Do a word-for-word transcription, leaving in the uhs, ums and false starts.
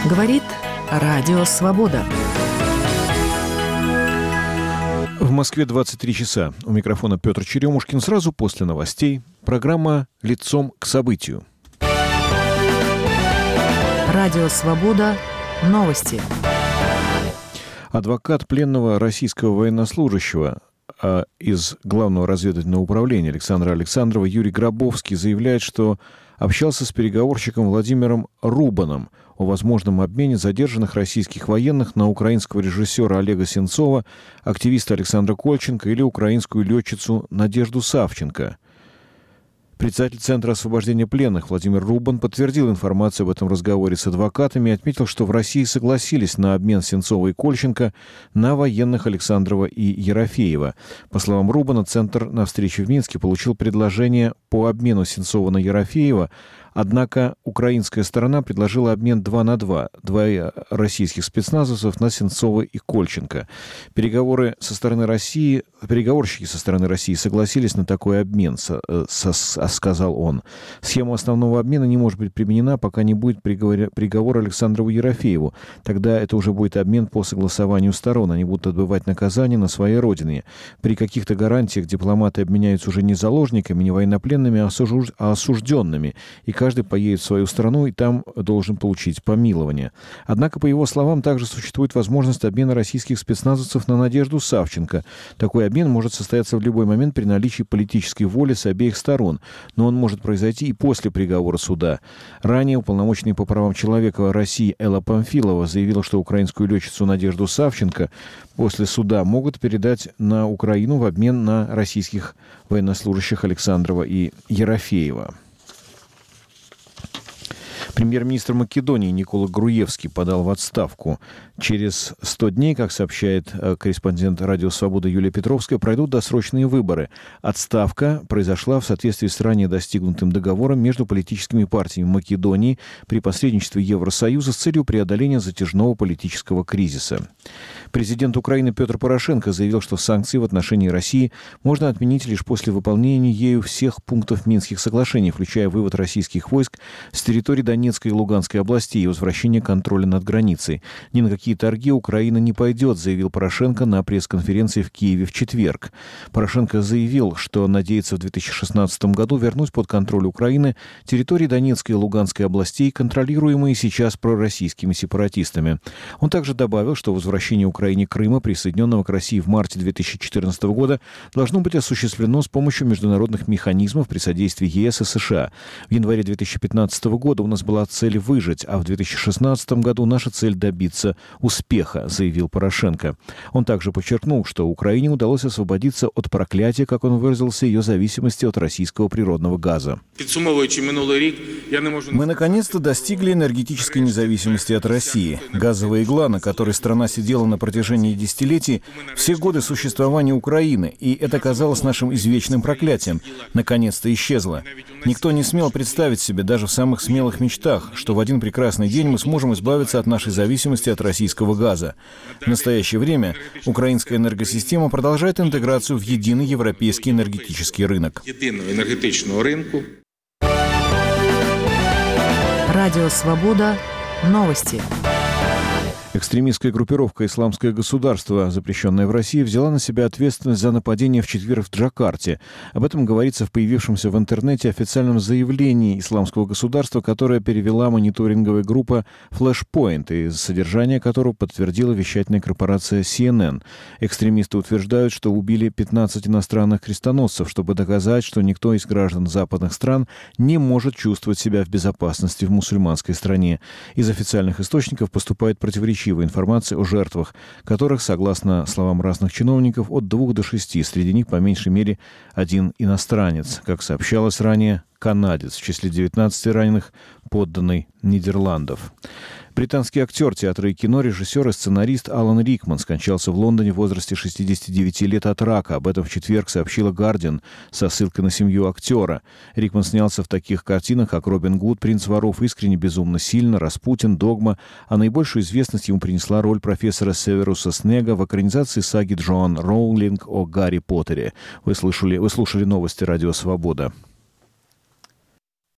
Говорит Радио Свобода. В Москве двадцать три часа. У микрофона Петр Черемушкин. Сразу после новостей программа «Лицом к событию». Радио Свобода. Новости. Адвокат пленного российского военнослужащего а, из Главного разведывательного управления Александра Александрова Юрий Гробовский заявляет, что общался с переговорщиком Владимиром Рубаном о возможном обмене задержанных российских военных на украинского режиссера Олега Сенцова, активиста Александра Кольченко или украинскую летчицу Надежду Савченко. Председатель Центра освобождения пленных Владимир Рубан подтвердил информацию об этом разговоре с адвокатами и отметил, что в России согласились на обмен Сенцова и Кольченко на военных Александрова и Ерофеева. По словам Рубана, Центр на встрече в Минске получил предложение по обмену Сенцова на Ерофеева, однако украинская сторона предложила обмен два на два, двое российских спецназовцев на Сенцова и Кольченко. Переговоры со стороны России, переговорщики со стороны России согласились на такой обмен, со, со, сказал он. Схема основного обмена не может быть применена, пока не будет приговора, приговора Александрову Ерофееву. Тогда это уже будет обмен по согласованию сторон. Они будут отбывать наказание на своей родине. При каких-то гарантиях дипломаты обменяются уже не заложниками, не военнопленными, а осужденными. И каждый поедет в свою страну и там должен получить помилование. Однако, по его словам, также существует возможность обмена российских спецназовцев на Надежду Савченко. Такой обмен может состояться в любой момент при наличии политической воли с обеих сторон, но он может произойти и после приговора суда. Ранее уполномоченный по правам человека России Элла Памфилова заявила, что украинскую летчицу Надежду Савченко после суда могут передать на Украину в обмен на российских военнослужащих Александрова и Ерофеева. Премьер-министр Македонии Никола Груевский подал в отставку. Через сто дней, как сообщает корреспондент «Радио Свобода» Юлия Петровская, пройдут досрочные выборы. Отставка произошла в соответствии с ранее достигнутым договором между политическими партиями Македонии при посредничестве Евросоюза с целью преодоления затяжного политического кризиса. Президент Украины Петр Порошенко заявил, что санкции в отношении России можно отменить лишь после выполнения ею всех пунктов Минских соглашений, включая вывод российских войск с территории Донецкой и Луганской областей и возвращение контроля над границей. Ни на какие торги Украина не пойдет, заявил Порошенко на пресс-конференции в Киеве в четверг. Порошенко заявил, что надеется в две тысячи шестнадцатом году вернуть под контроль Украины территории Донецкой и Луганской областей, контролируемые сейчас пророссийскими сепаратистами. Он также добавил, что возвращение Украине Крыма, присоединенного к России в марте две тысячи четырнадцатого года, должно быть осуществлено с помощью международных механизмов при содействии ЕС и США. В январе две тысячи пятнадцатого года у нас была цель выжить, а в две тысячи шестнадцатом году наша цель добиться успеха, заявил Порошенко. Он также подчеркнул, что Украине удалось освободиться от проклятия, как он выразился, ее зависимости от российского природного газа. Мы наконец-то достигли энергетической независимости от России. Газовая игла, на которой страна сидела на протяжении десятилетий, все годы существования Украины, и это казалось нашим извечным проклятием, наконец-то исчезла. Никто не смел представить себе даже в самых смелых мечтах, что в один прекрасный день мы сможем избавиться от нашей зависимости от российского газа. В настоящее время украинская энергосистема продолжает интеграцию в единый европейский энергетический рынок. Радио Свобода. Новости. Экстремистская группировка «Исламское государство», запрещенная в России, взяла на себя ответственность за нападение в четверг в Джакарте. Об этом говорится в появившемся в интернете официальном заявлении «Исламского государства», которое перевела мониторинговая группа Flashpoint, и содержание которого подтвердила вещательная корпорация си эн эн. Экстремисты утверждают, что убили пятнадцать иностранных крестоносцев, чтобы доказать, что никто из граждан западных стран не может чувствовать себя в безопасности в мусульманской стране. Из официальных источников поступает противоречивая информация о жертвах, которых, согласно словам разных чиновников, от двух до шести. Среди них, по меньшей мере, один иностранец. Как сообщалось ранее, канадец, в числе девятнадцати раненых, подданный Нидерландов. Британский актер театра и кино, режиссер и сценарист Алан Рикман скончался в Лондоне в возрасте шестидесяти девяти лет от рака. Об этом в четверг сообщила «Гардиан» со ссылкой на семью актера. Рикман снялся в таких картинах, как «Робин Гуд», «Принц воров», «Искренне, безумно сильно», «Распутин», «Догма», а наибольшую известность ему принесла роль профессора Северуса Снега в экранизации саги Джоан Роулинг о Гарри Поттере. Вы слушали, вы слушали новости «Радио Свобода».